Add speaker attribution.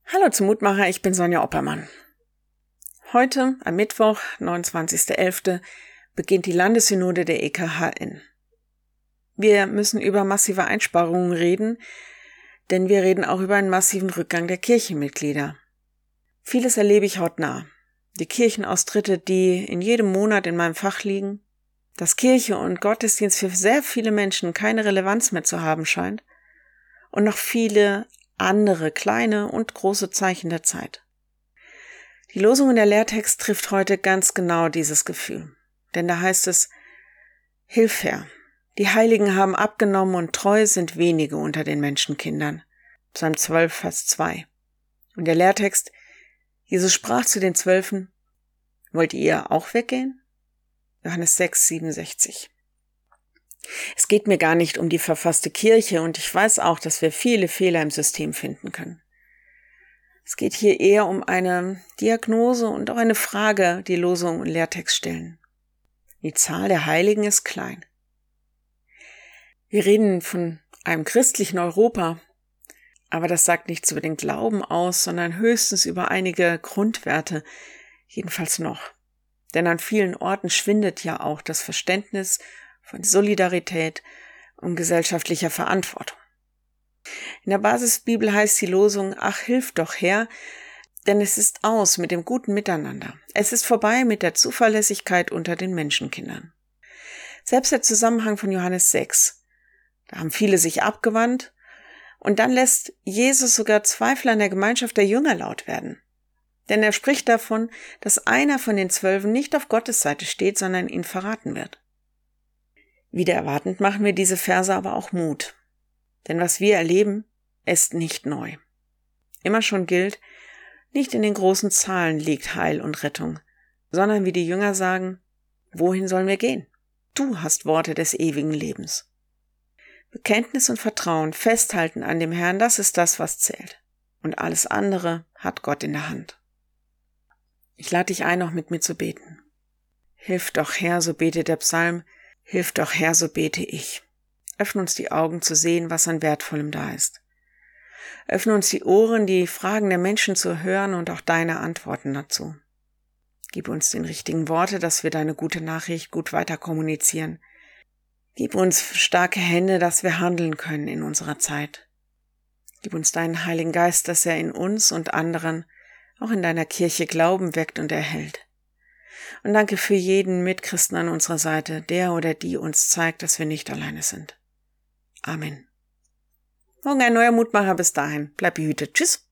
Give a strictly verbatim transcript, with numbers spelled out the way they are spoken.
Speaker 1: Hallo zum Mutmacher, ich bin Sonja Oppermann. Heute, am Mittwoch, neunundzwanzigster elfter, beginnt die Landessynode der E K H N. Wir müssen über massive Einsparungen reden, denn wir reden auch über einen massiven Rückgang der Kirchenmitglieder. Vieles erlebe ich hautnah. Die Kirchenaustritte, die in jedem Monat in meinem Fach liegen, dass Kirche und Gottesdienst für sehr viele Menschen keine Relevanz mehr zu haben scheint und noch viele andere kleine und große Zeichen der Zeit. Die Losung in der Lehrtext trifft heute ganz genau dieses Gefühl. Denn da heißt es: Hilf, Herr, die Heiligen haben abgenommen und treu sind wenige unter den Menschenkindern. Psalm zwölf, Vers zwei. Und der Lehrtext: Jesus sprach zu den Zwölfen: Wollt ihr auch weggehen? Johannes sechs, siebenundsechzig. Es geht mir gar nicht um die verfasste Kirche und ich weiß auch, dass wir viele Fehler im System finden können. Es geht hier eher um eine Diagnose und auch eine Frage, die Losung und Lehrtext stellen. Die Zahl der Heiligen ist klein. Wir reden von einem christlichen Europa, aber das sagt nichts über den Glauben aus, sondern höchstens über einige Grundwerte, jedenfalls noch. Denn an vielen Orten schwindet ja auch das Verständnis von Solidarität und gesellschaftlicher Verantwortung. In der Basisbibel heißt die Losung: Ach, hilf doch, Herr, denn es ist aus mit dem guten Miteinander. Es ist vorbei mit der Zuverlässigkeit unter den Menschenkindern. Selbst der Zusammenhang von Johannes sechs, da haben viele sich abgewandt und dann lässt Jesus sogar Zweifel an der Gemeinschaft der Jünger laut werden. Denn er spricht davon, dass einer von den Zwölfen nicht auf Gottes Seite steht, sondern ihn verraten wird. Wieder erwartend machen wir diese Verse aber auch Mut. Denn was wir erleben, ist nicht neu. Immer schon gilt, nicht in den großen Zahlen liegt Heil und Rettung, sondern wie die Jünger sagen: Wohin sollen wir gehen? Du hast Worte des ewigen Lebens. Bekenntnis und Vertrauen, Festhalten an dem Herrn, das ist das, was zählt. Und alles andere hat Gott in der Hand. Ich lade dich ein, noch mit mir zu beten. Hilf doch, Herr, so betet der Psalm. Hilf doch, Herr, so bete ich. Öffne uns die Augen zu sehen, was an Wertvollem da ist. Öffne uns die Ohren, die Fragen der Menschen zu hören und auch deine Antworten dazu. Gib uns den richtigen Worte, dass wir deine gute Nachricht gut weiter kommunizieren. Gib uns starke Hände, dass wir handeln können in unserer Zeit. Gib uns deinen Heiligen Geist, dass er in uns und anderen, auch in deiner Kirche, Glauben weckt und erhält. Und danke für jeden Mitchristen an unserer Seite, der oder die uns zeigt, dass wir nicht alleine sind. Amen. Morgen ein neuer Mutmacher. Bis dahin. Bleib behütet. Tschüss.